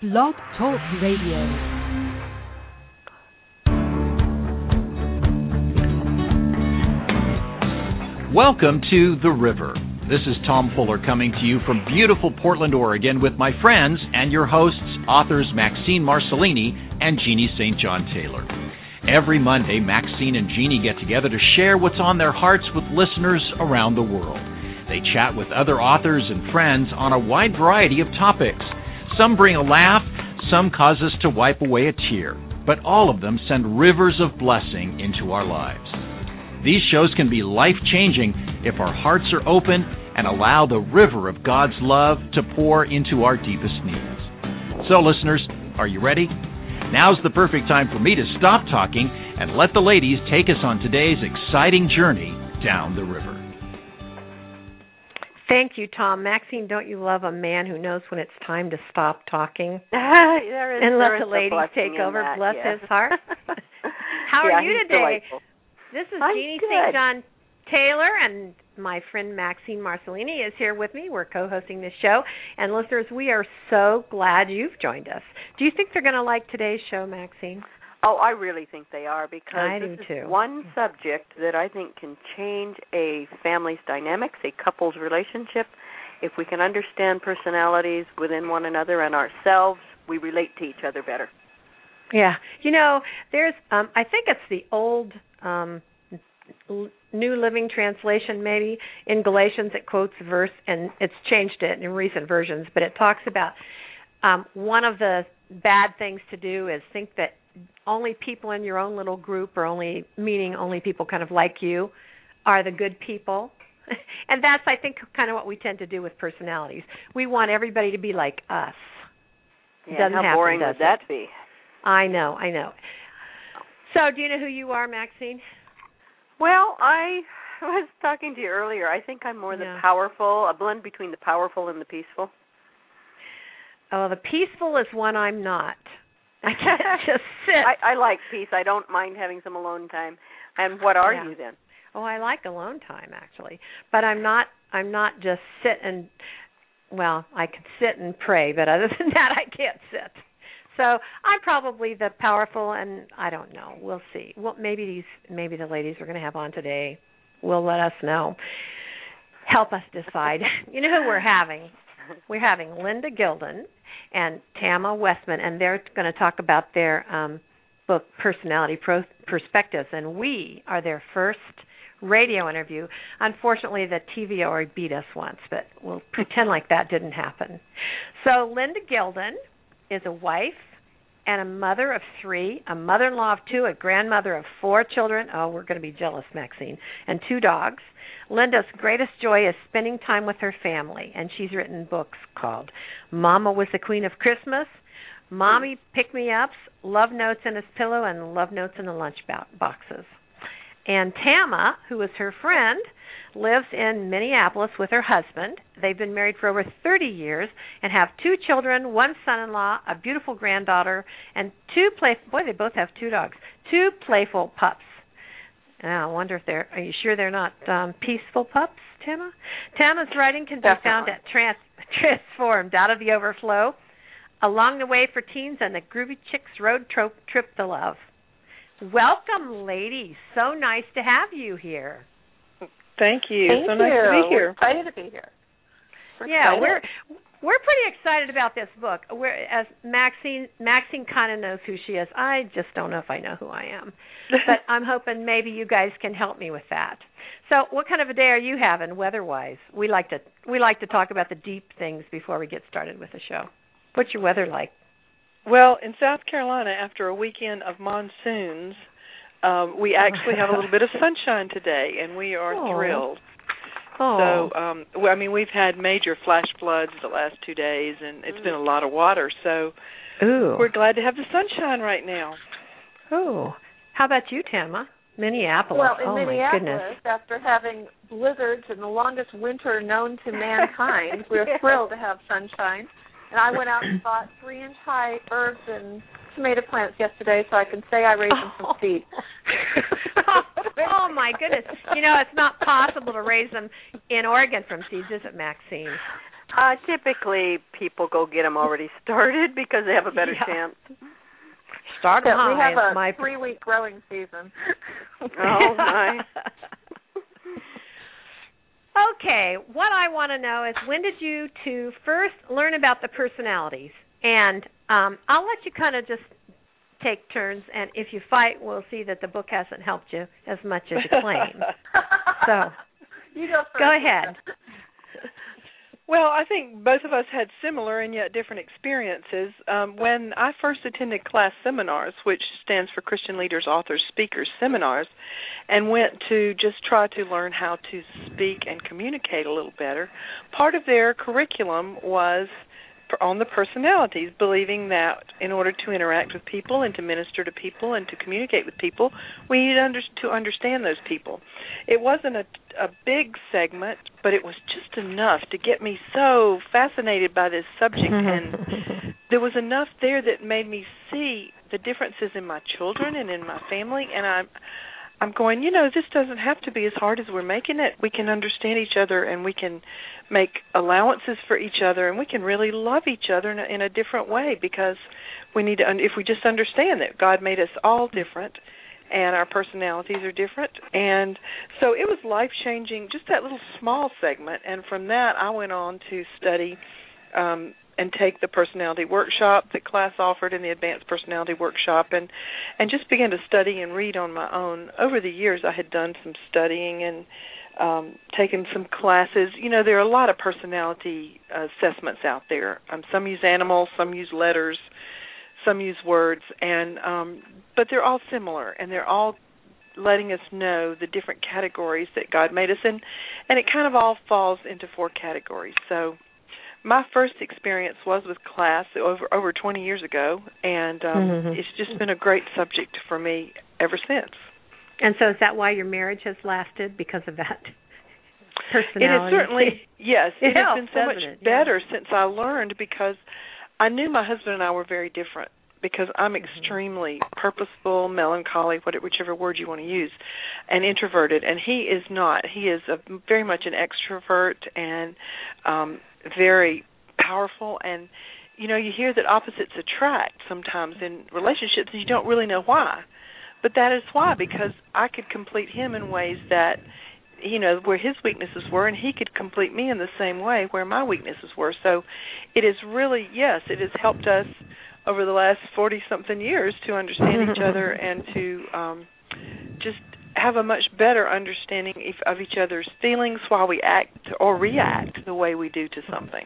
Blog Talk Radio. Welcome to The River. This is Tom Fuller coming to you from beautiful Portland, Oregon with my friends and your hosts, authors Maxine Marcellini and Jeannie St. John Taylor. Every Monday, Maxine and Jeannie get together to share what's on their hearts with listeners around the world. They chat with other authors and friends on a wide variety of topics. Some bring a laugh, some cause us to wipe away a tear, but all of them send rivers of blessing into our lives. These shows can be life-changing if our hearts are open and allow the river of God's love to pour into our deepest needs. So, listeners, are you ready? Now's the perfect time for me to stop talking and let the ladies take us on today's exciting journey down the river. Thank you, Tom. Maxine, don't you love a man who knows when it's time to stop talking? And let the ladies take over. Bless his heart. How are you today? Delightful. This is I'm Jeannie good. St. John Taylor, and my friend Maxine Marcellini is here with me. We're co-hosting this show. And listeners, we are so glad you've joined us. Do you think they're going to like today's show, Maxine? Oh, I really think they are, because I this do is too. one subject that I think can change a family's dynamics, a couple's relationship. If we can understand personalities within one another and ourselves, we relate to each other better. Yeah. You know, there's, I think it's the old New Living Translation, maybe, in Galatians. It quotes a verse, and it's changed it in recent versions, but it talks about one of the bad things to do is think that only people in your own little group, or only people kind of like you, are the good people. And that's, I think, kind of what we tend to do with personalities. We want everybody to be like us. Yeah, how boring would that be? I know. So, do you know who you are, Maxine? Well, I was talking to you earlier. I think I'm more the powerful, a blend between the powerful and the peaceful. Oh, the peaceful is one I'm not. I can't just sit. I like peace. I don't mind having some alone time. And what are you then? Oh, I like alone time, actually. But I'm not just sit and, well, I can sit and pray, but other than that, I can't sit. So I'm probably the powerful, and I don't know. We'll see. Well, maybe the ladies we're going to have on today will let us know. Help us decide. You know who we're having? We're having Linda Gilden and Tama Westman, and they're going to talk about their book, Personality Perspectives, and we are their first radio interview. Unfortunately, the TVO beat us once, but we'll pretend like that didn't happen. So Linda Gilden is a wife and a mother of 3, a mother-in-law of 2, a grandmother of 4 children. Oh, we're going to be jealous, Maxine. And 2 dogs. Linda's greatest joy is spending time with her family, and she's written books called Mama Was the Queen of Christmas, Mommy Pick-Me-Ups, Love Notes in His Pillow, and Love Notes in the Lunch Boxes. And Tama, who is her friend, lives in Minneapolis with her husband. They've been married for over 30 years and have 2 children, 1 son-in-law, a beautiful granddaughter, and 2 they both have 2 dogs, 2 playful pups. Now, I wonder if are you sure they're not peaceful pups, Tama? Tama's writing can be found at Transformed, Out of the Overflow, Along the Way for Teens, and the Groovy Chicks Road Trip to Love. Welcome, ladies. So nice to have you here. Thank you. Thank so you. Nice to be here. We're excited to be here. We're pretty excited about this book. As Maxine kind of knows who she is. I just don't know if I know who I am, but I'm hoping maybe you guys can help me with that. So, what kind of a day are you having, weather-wise? We like to talk about the deep things before we get started with the show. What's your weather like? Well, in South Carolina, after a weekend of monsoons, we actually have a little bit of sunshine today, and we are thrilled. Oh. So, we've had major flash floods the last 2 days, and it's been a lot of water, so we're glad to have the sunshine right now. Oh. How about you, Tama? Minneapolis. Well, in Minneapolis, Minneapolis, after having blizzards and the longest winter known to mankind, we're thrilled to have sunshine. And I went out and bought 3-inch high herbs and tomato plants yesterday, so I can say I raised them from seed. Oh, my goodness. You know, it's not possible to raise them in Oregon from seeds, is it, Maxine? Typically, people go get them already started because they have a better chance. Start them high. We have a 3-week growing season. Oh, nice. Okay, what I want to know is when did you two first learn about the personalities? And I'll let you kind of just take turns, and if you fight, we'll see that the book hasn't helped you as much as you claim. So, you go first. Go ahead. Well, I think both of us had similar and yet different experiences. When I first attended class seminars, which stands for Christian Leaders, Authors, Speakers Seminars, and went to just try to learn how to speak and communicate a little better, part of their curriculum was on the personalities, believing that in order to interact with people and to minister to people and to communicate with people, we needed to understand those people. It wasn't a big segment, but it was just enough to get me so fascinated by this subject, and there was enough there that made me see the differences in my children and in my family, and I'm going, this doesn't have to be as hard as we're making it. We can understand each other, and we can make allowances for each other, and we can really love each other in a different way, because we need to, if we just understand that God made us all different and our personalities are different. And so it was life-changing, just that little small segment, and from that I went on to study and take the personality workshop that class offered and the advanced personality workshop, and just began to study and read on my own. Over the years I had done some studying and taken some classes. There are a lot of personality assessments out there. Some use animals, some use letters, some use words, and but they're all similar, and they're all letting us know the different categories that God made us in, and it kind of all falls into 4 categories. So my first experience was with class over 20 years ago, and it's just been a great subject for me ever since. And so is that why your marriage has lasted, because of that personality? It is certainly, yes. It has been so much better since I learned, because I knew my husband and I were very different, because I'm extremely purposeful, melancholy, whichever word you want to use, and introverted, and he is not. He is very much an extrovert and very powerful, and you hear that opposites attract sometimes in relationships, and you don't really know why. But that is why, because I could complete him in ways that, where his weaknesses were, and he could complete me in the same way where my weaknesses were. So it is really, yes, it has helped us over the last 40-something years to understand each other and to just have a much better understanding of each other's feelings while we act or react the way we do to something.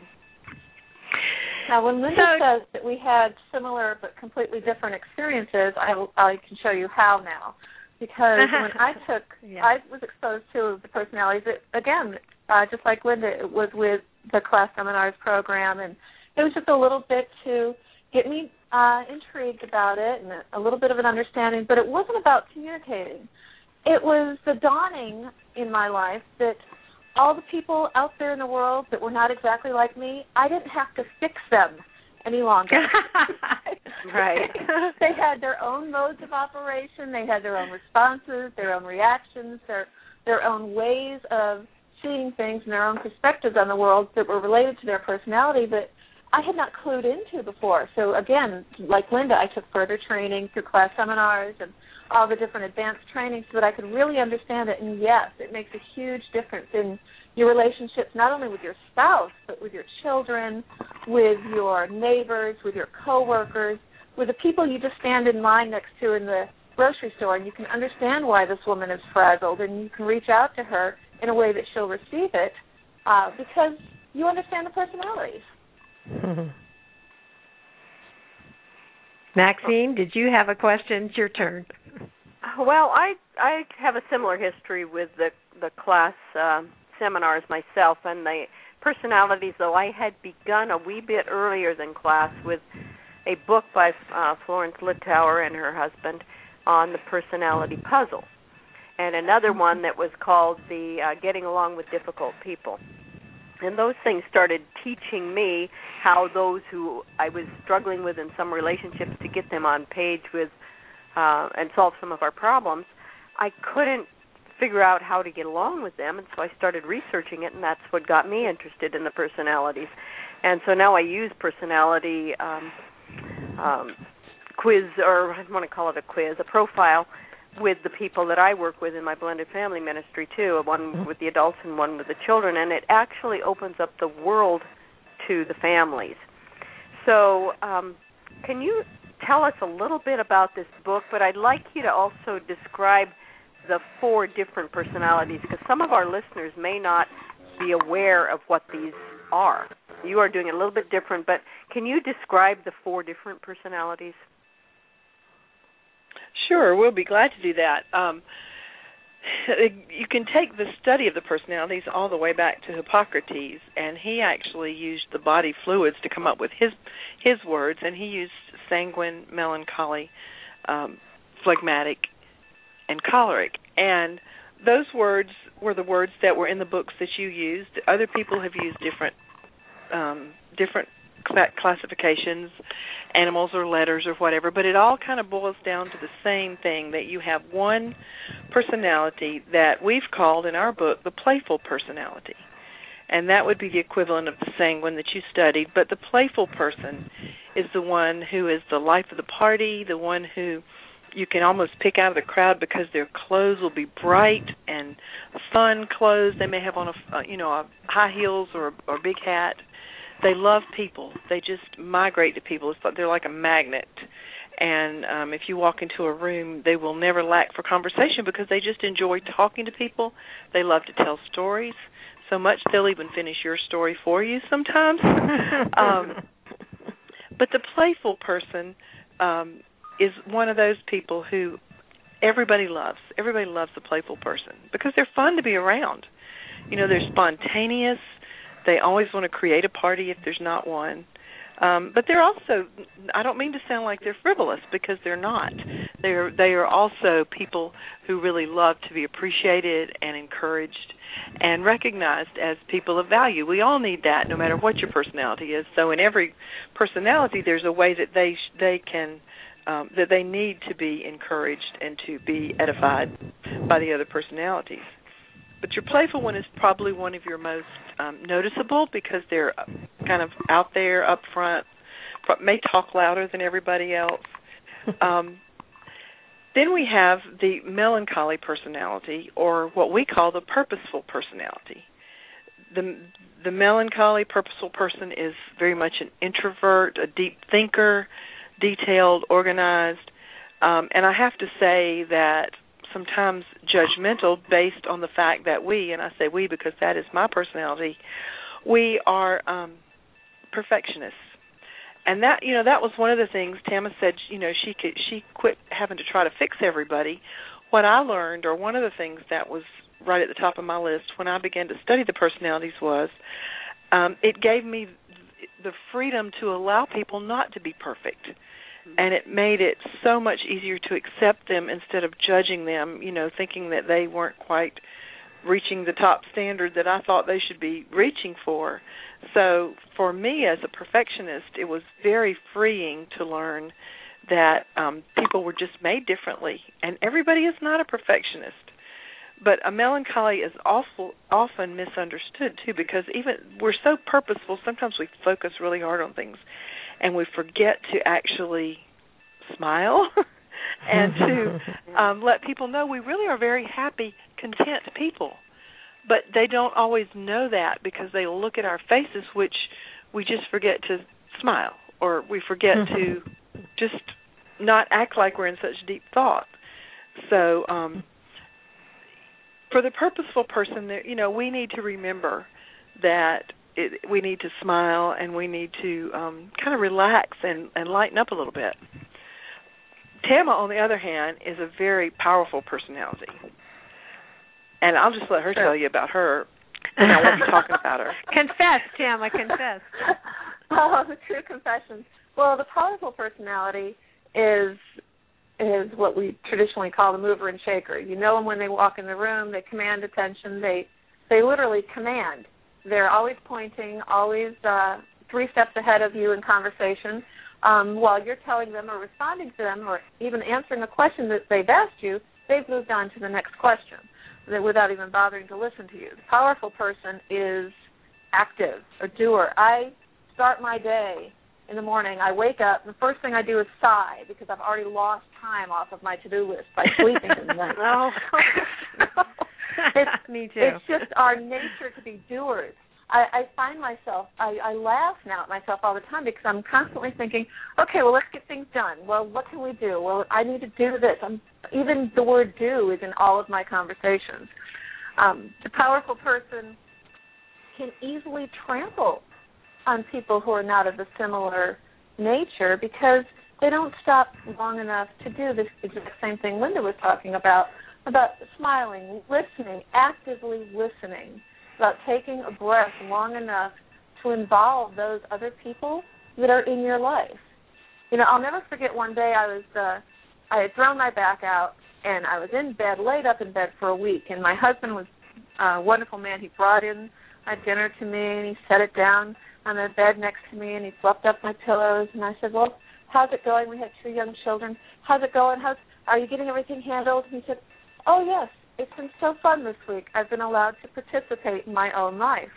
Now, when Linda says that we had similar but completely different experiences, I can show you how now. Because when I was exposed to the personalities, again, just like Linda, it was with the class seminars program, and it was just a little bit to get me intrigued about it and a little bit of an understanding, but it wasn't about communicating. It was the dawning in my life that all the people out there in the world that were not exactly like me, I didn't have to fix them any longer. Right. They had their own modes of operation. They had their own responses, their own reactions, their own ways of seeing things and their own perspectives on the world that were related to their personality that I had not clued into before. So, again, like Linda, I took further training through class seminars and all the different advanced trainings so that I could really understand it. And, yes, it makes a huge difference in your relationships, not only with your spouse, but with your children, with your neighbors, with your coworkers, with the people you just stand in line next to in the grocery store, and you can understand why this woman is frazzled, and you can reach out to her in a way that she'll receive it because you understand the personalities. Mm-hmm. Maxine, did you have a question? It's your turn. Well, I have a similar history with the class seminars myself, and the personalities, though I had begun a wee bit earlier than class with a book by Florence Littauer and her husband on the personality puzzle, and another one that was called the Getting Along with Difficult People. And those things started teaching me how those who I was struggling with in some relationships to get them on page with and solve some of our problems, I couldn't figure out how to get along with them, and so I started researching it, and that's what got me interested in the personalities. And so now I use personality quiz, or I want to call it a quiz, a profile, with the people that I work with in my blended family ministry too, one with the adults and one with the children, and it actually opens up the world to the families. So can you tell us a little bit about this book, but I'd like you to also describe the 4 different personalities, because some of our listeners may not be aware of what these are. You are doing it a little bit different, but can you describe the 4 different personalities? Sure, we'll be glad to do that. You can take the study of the personalities all the way back to Hippocrates, and he actually used the body fluids to come up with his words, and he used sanguine, melancholy, phlegmatic, and choleric. And those words were the words that were in the books that you used. Other people have used different classifications, animals or letters or whatever, but it all kind of boils down to the same thing, that you have one personality that we've called in our book the playful personality. And that would be the equivalent of the sanguine that you studied, but the playful person is the one who is the life of the party, the one who you can almost pick out of the crowd because their clothes will be bright and fun clothes. They may have on a high heels or a big hat. They love people. They just migrate to people. It's like they're like a magnet. And if you walk into a room, they will never lack for conversation because they just enjoy talking to people. They love to tell stories so much they'll even finish your story for you sometimes. But the playful person is one of those people who everybody loves. Everybody loves the playful person because they're fun to be around. They're spontaneous. They always want to create a party if there's not one. But they're also, I don't mean to sound like they're frivolous because they're not. They are also people who really love to be appreciated and encouraged and recognized as people of value. We all need that no matter what your personality is. So in every personality there's a way that they can that they need to be encouraged and to be edified by the other personalities. But your playful one is probably one of your most noticeable because they're kind of out there, up front, may talk louder than everybody else. Then we have the melancholy personality, or what we call the purposeful personality. The melancholy, purposeful person is very much an introvert, a deep thinker, detailed, organized, and I have to say that sometimes judgmental based on the fact that we, and I say we because that is my personality, we are perfectionists. And that was one of the things Tama said, she quit having to try to fix everybody. What I learned, or one of the things that was right at the top of my list when I began to study the personalities was it gave me the freedom to allow people not to be perfect. And it made it so much easier to accept them instead of judging them, thinking that they weren't quite reaching the top standard that I thought they should be reaching for. So for me as a perfectionist, it was very freeing to learn that people were just made differently. And everybody is not a perfectionist. But a melancholy is often misunderstood, too, because even we're so purposeful, sometimes we focus really hard on things, and we forget to actually smile and to let people know we really are very happy, content people. But they don't always know that because they look at our faces, which we just forget to smile, or we forget to just not act like we're in such deep thought. So for the purposeful person, we need to remember that we need to smile and we need to kind of relax and lighten up a little bit. Tama, on the other hand, is a very powerful personality. And I'll just let her tell you about her. I won't be talking about her. Confess, Tama, confess. Oh, the true confession. Well, the powerful personality is what we traditionally call the mover and shaker. You know them when they walk in the room. They command attention. They literally command. They're always pointing, always 3 steps ahead of you in conversation. While you're telling them or responding to them or even answering a question that they've asked you, they've moved on to the next question. without even bothering to listen to you. The powerful person is active, a doer. I start my day in the morning. I wake up, and the first thing I do is sigh because I've already lost time off of my to-do list by sleeping in the night. Oh, me too. It's just our nature to be doers. I find myself, I laugh now at myself all the time because I'm constantly thinking, okay, well, let's get things done. Well, what can we do? Well, I need to do this. Even the word do is in all of my conversations. The powerful person can easily trample on people who are not of a similar nature because they don't stop long enough to do this exact same thing Linda was talking about smiling, listening, actively listening, about taking a breath long enough to involve those other people that are in your life. You know, I'll never forget one day I had thrown my back out, and I was in bed, laid up in bed for a week, and my husband was a wonderful man. He brought in dinner to me, and he set it down on the bed next to me, and he fluffed up my pillows, and I said, well, how's it going? We had 2 young children. How's it going? Are you getting everything handled? And he said, oh, yes. It's been so fun this week. I've been allowed to participate in my own life.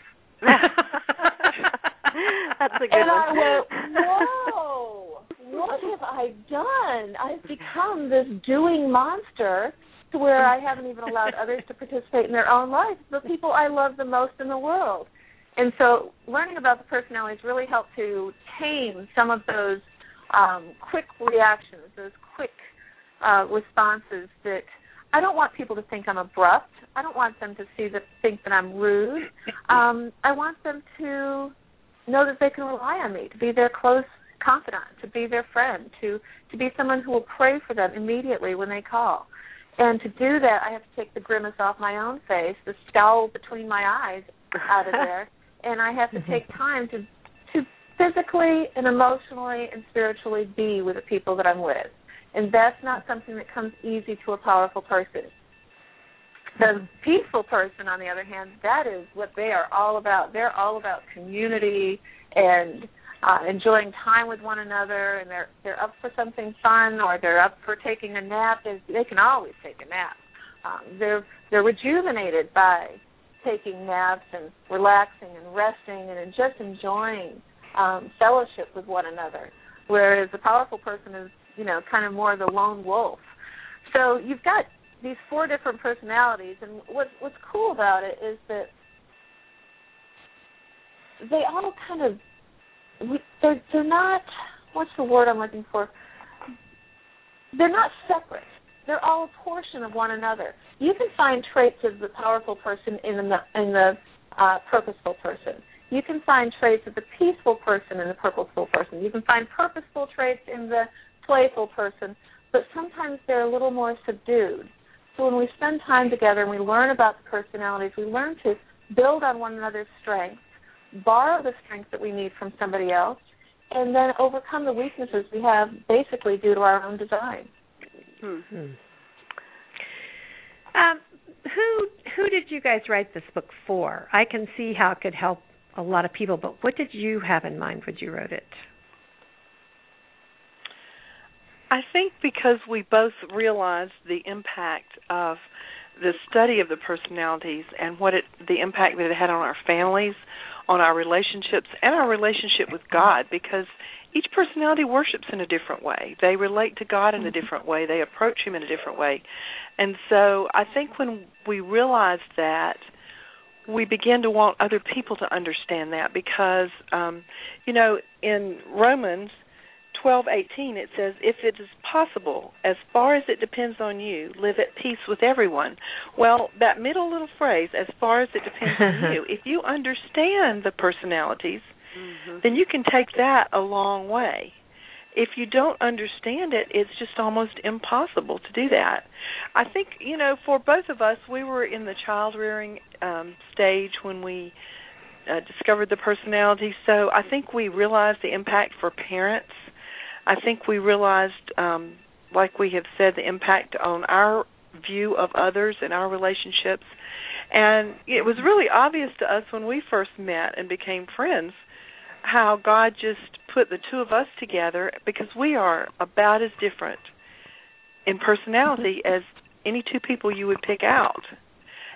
That's a good and one. I went, whoa, what have I done? I've become this doing monster to where I haven't even allowed others to participate in their own life, the people I love the most in the world. And so learning about the personalities really helped to tame some of those quick reactions, those quick responses that I don't want people to think I'm abrupt. I don't want them to think that I'm rude. I want them to know that they can rely on me, to be their close confidant, to be their friend, to be someone who will pray for them immediately when they call. And to do that, I have to take the grimace off my own face, the scowl between my eyes out of there, and I have to take time to physically and emotionally and spiritually be with the people that I'm with. And that's not something that comes easy to a powerful person. The peaceful person, on the other hand, that is what they are all about. They're all about community and enjoying time with one another, and they're up for something fun, or they're up for taking a nap. They can always take a nap. They're rejuvenated by taking naps and relaxing and resting and just enjoying fellowship with one another, whereas the powerful person is, kind of more the lone wolf. So you've got these 4 different personalities, and what's cool about it is that they all kind of, they're not, what's the word I'm looking for? They're not separate. They're all a portion of one another. You can find traits of the powerful person in the purposeful person. You can find traits of the peaceful person in the purposeful person. You can find purposeful traits in the playful person, but sometimes they're a little more subdued. So when we spend time together and we learn about the personalities, we learn to build on one another's strengths, borrow the strengths that we need from somebody else, and then overcome the weaknesses we have basically due to our own design. Mm-hmm. Who did you guys write this book for? I can see how it could help a lot of people, but what did you have in mind when you wrote it? I think because we both realized the impact of the study of the personalities and the impact that it had on our families, on our relationships, and our relationship with God, because each personality worships in a different way. They relate to God in a different way. They approach Him in a different way. And so I think when we realized that, we began to want other people to understand that because, in Romans 12:18 it says, if it is possible, as far as it depends on you, live at peace with everyone. Well, that middle little phrase, as far as it depends on you, if you understand the personalities, then you can take that a long way. If you don't understand it, it's just almost impossible to do that. I think, for both of us, we were in the child-rearing stage when we discovered the personality, so I think we realized the impact for parents. I think we realized, like we have said, the impact on our view of others and our relationships. And it was really obvious to us when we first met and became friends how God just put the two of us together, because we are about as different in personality as any two people you would pick out.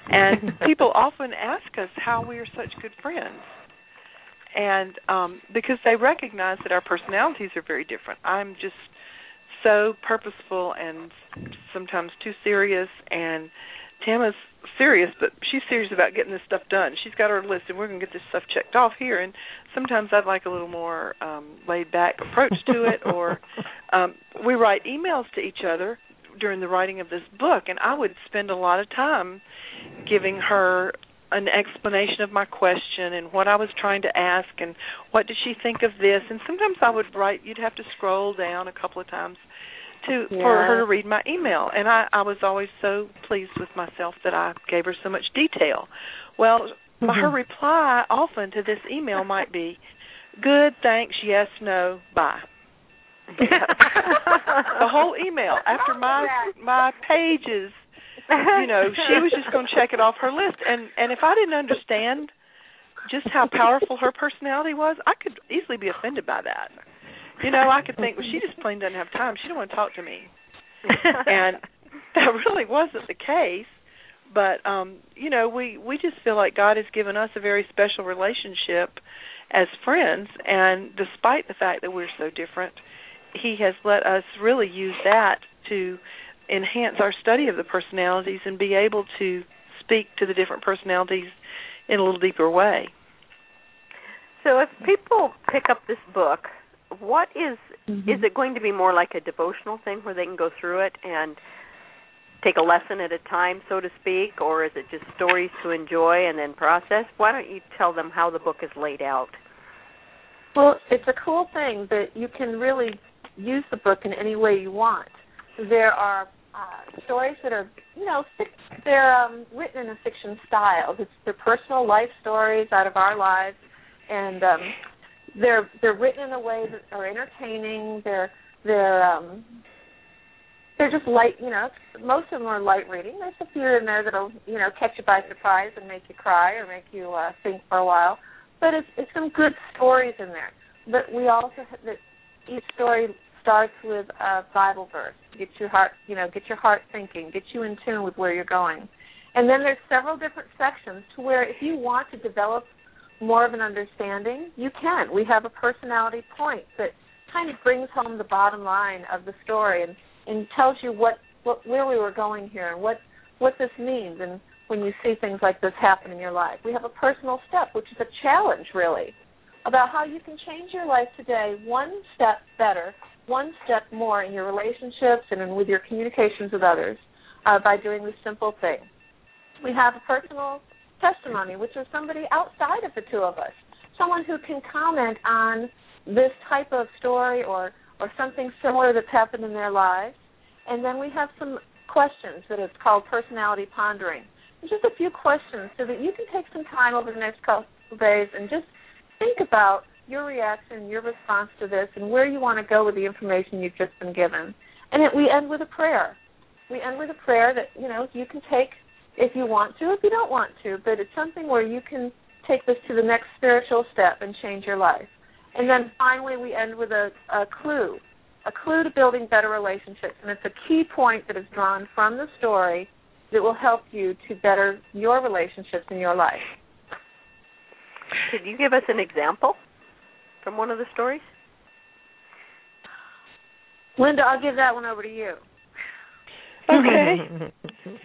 And people often ask us how we are such good friends. And because they recognize that our personalities are very different. I'm just so purposeful and sometimes too serious, and Tama's serious, but she's serious about getting this stuff done. She's got her list, and we're going to get this stuff checked off here. And sometimes I'd like a little more laid-back approach to it, or we write emails to each other during the writing of this book, and I would spend a lot of time giving her an explanation of my question and what I was trying to ask and what did she think of this. And sometimes I would write, you'd have to scroll down a couple of times for her to read my email. And I was always so pleased with myself that I gave her so much detail. Well, her reply often to this email might be, good, thanks, yes, no, bye. The whole email after my pages, she was just going to check it off her list. And if I didn't understand just how powerful her personality was, I could easily be offended by that. I could think, well, she just plain doesn't have time. She don't want to talk to me. And that really wasn't the case. But, we just feel like God has given us a very special relationship as friends. And despite the fact that we're so different, He has let us really use that to enhance our study of the personalities and be able to speak to the different personalities in a little deeper way. So if people pick up this book, what is it going to be more like a devotional thing where they can go through it and take a lesson at a time, so to speak, or is it just stories to enjoy and then process? Why don't you tell them how the book is laid out? Well, it's a cool thing that you can really use the book in any way you want. There are stories that are, they're written in a fiction style. They're personal life stories out of our lives, and they're written in a way that are entertaining. They're just light. Most of them are light reading. There's a few in there that'll catch you by surprise and make you cry or make you think for a while. But it's some good stories in there. But we also have that each story starts with a Bible verse. Get your heart thinking, get you in tune with where you're going. And then there's several different sections to where if you want to develop more of an understanding, you can. We have a personality point that kind of brings home the bottom line of the story and tells you where we were going here and what this means and when you see things like this happen in your life. We have a personal step, which is a challenge, really, about how you can change your life today one step better, one step more in your relationships and with your communications with others by doing this simple thing. We have a personal testimony, which is somebody outside of the two of us, someone who can comment on this type of story or something similar that's happened in their lives. And then we have some questions that it's called personality pondering. And just a few questions so that you can take some time over the next couple of days and just think about your reaction, your response to this, and where you want to go with the information you've just been given. And we end with a prayer. We end with a prayer that, you can take if you want to, if you don't want to, but it's something where you can take this to the next spiritual step and change your life. And then finally we end with a clue to building better relationships. And it's a key point that is drawn from the story that will help you to better your relationships in your life. Could you give us an example from one of the stories? Linda, I'll give that one over to you. Okay.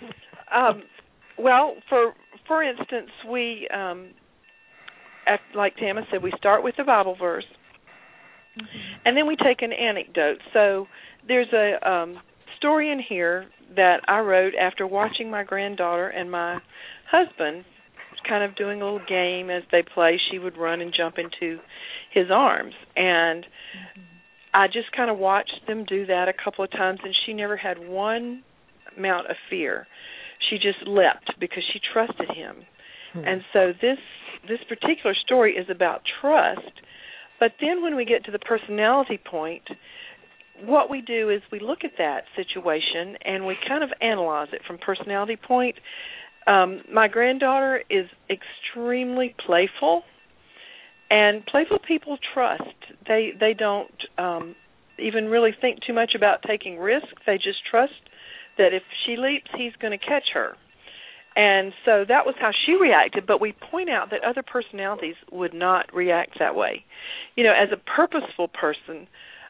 Well, for instance, we, like Tama said, we start with the Bible verse, and then we take an anecdote. So there's a story in here that I wrote after watching my granddaughter and my husband kind of doing a little game as they play. She would run and jump into his arms, and I just kind of watched them do that a couple of times, and she never had one amount of fear. She just leapt because she trusted him. And so this particular story is about trust. But then when we get to the personality point, what we do is we look at that situation and we kind of analyze it from personality point. My granddaughter is extremely playful, and playful people trust. They don't even really think too much about taking risks. They just trust that if she leaps, he's going to catch her. And so that was how she reacted, but we point out that other personalities would not react that way. You know, as a purposeful person,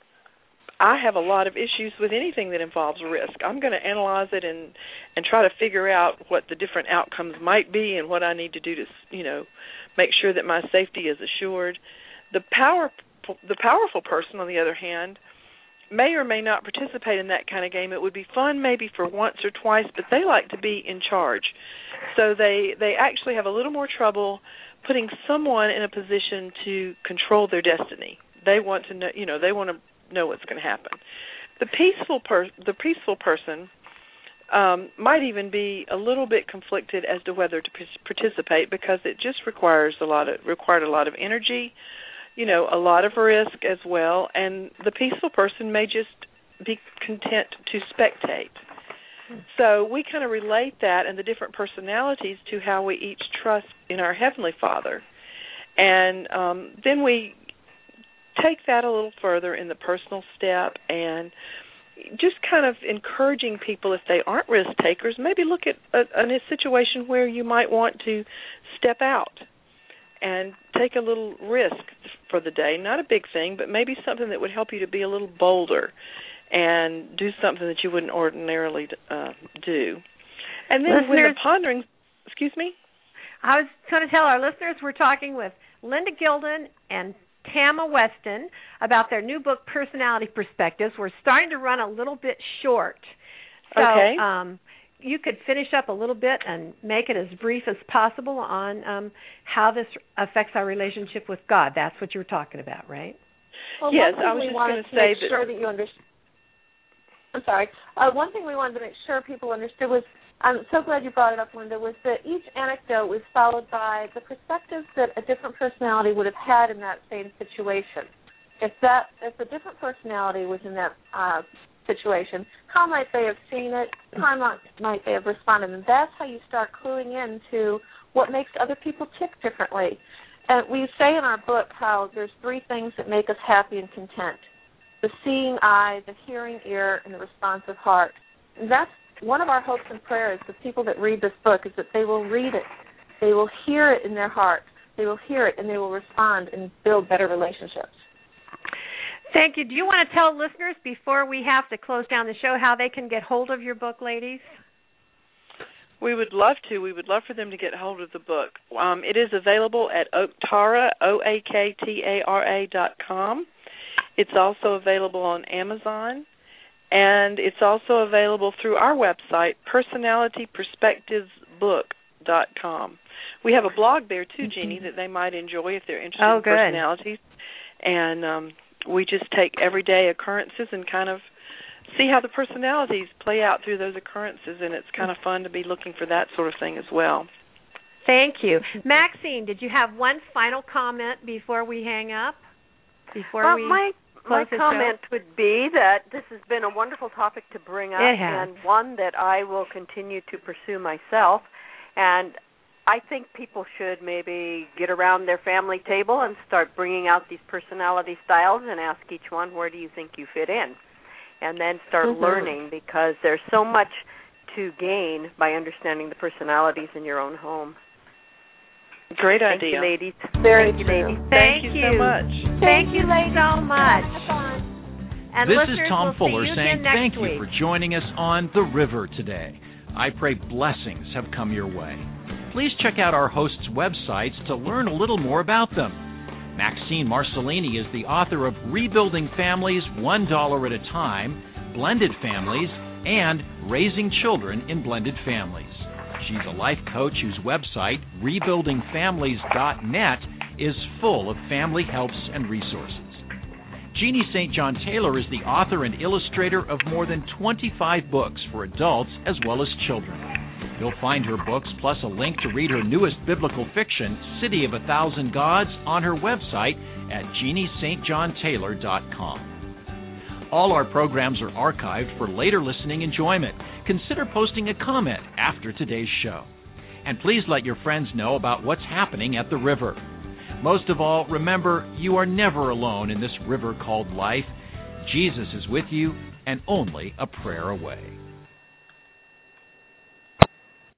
I have a lot of issues with anything that involves risk. I'm going to analyze it and try to figure out what the different outcomes might be and what I need to do to, you know, make sure that my safety is assured. The powerful person, on the other hand, may or may not participate in that kind of game. It would be fun maybe for once or twice, but they like to be in charge. So they actually have a little more trouble putting someone in a position to control their destiny. They want to know, you know, they want to know what's going to happen. The peaceful person might even be a little bit conflicted as to whether to participate, because it just required a lot of energy, you know, a lot of risk as well, and the peaceful person may just be content to spectate. So we kind of relate that and the different personalities to how we each trust in our Heavenly Father. And then we take that a little further in the personal step and just kind of encouraging people, if they aren't risk takers, maybe look at a situation where you might want to step out and take a little risk for the day. Not a big thing, but maybe something that would help you to be a little bolder and do something that you wouldn't ordinarily do. And then when the pondering, excuse me? I was going to tell our listeners we're talking with Linda Gilden and Tama Weston about their new book, Personality Perspectives. We're starting to run a little bit short. So, okay. You could finish up a little bit and make it as brief as possible on how this affects our relationship with God. That's what you were talking about, right? Well, yes, I was just going to say that. Sure that you understand. I'm sorry. One thing we wanted to make sure people understood was, I'm so glad you brought it up, Linda, was that each anecdote was followed by the perspectives that a different personality would have had in that same situation. If a different personality was in that situation, how might they have seen it? How might they have responded? And that's how you start cluing into what makes other people tick differently. And we say in our book how there's 3 things that make us happy and content: the seeing eye, the hearing ear, and the responsive heart. And that's one of our hopes and prayers for people that read this book, is that they will read it, they will hear it in their heart, they will hear it, and they will respond and build better relationships. Thank you. Do you want to tell listeners, before we have to close down the show, how they can get hold of your book, ladies? We would love to. We would love for them to get hold of the book. It is available at Oaktara, OAKTARA.com. It's also available on Amazon, and it's also available through our website, personalityperspectivesbook.com. We have a blog there, too, Jeannie, that they might enjoy if they're interested in personalities. And we just take everyday occurrences and kind of see how the personalities play out through those occurrences, and it's kind of fun to be looking for that sort of thing as well. Thank you. Maxine, did you have one final comment before we hang up? My comment would be that this has been a wonderful topic to bring up, and one that I will continue to pursue myself. And I think people should maybe get around their family table and start bringing out these personality styles and ask each one, where do you think you fit in? And then start learning, because there's so much to gain by understanding the personalities in your own home. Great idea. Thank you, ladies. Thank you, ladies. Thank you so much. Thank you, ladies, so much. And this is Tom Fuller we'll saying thank you week. for joining us on The River today. I pray blessings have come your way. Please check out our hosts' websites to learn a little more about them. Maxine Marcellini is the author of Rebuilding Families $1 at a Time, Blended Families, and Raising Children in Blended Families. She's a life coach whose website, rebuildingfamilies.net, is full of family helps and resources. Jeannie St. John Taylor is the author and illustrator of more than 25 books for adults as well as children. You'll find her books plus a link to read her newest biblical fiction, City of a Thousand Gods, on her website at JeannieSt.JohnTaylor.com. All our programs are archived for later listening enjoyment. Consider posting a comment after today's show. And please let your friends know about what's happening at the river. Most of all, remember, you are never alone in this river called life. Jesus is with you and only a prayer away.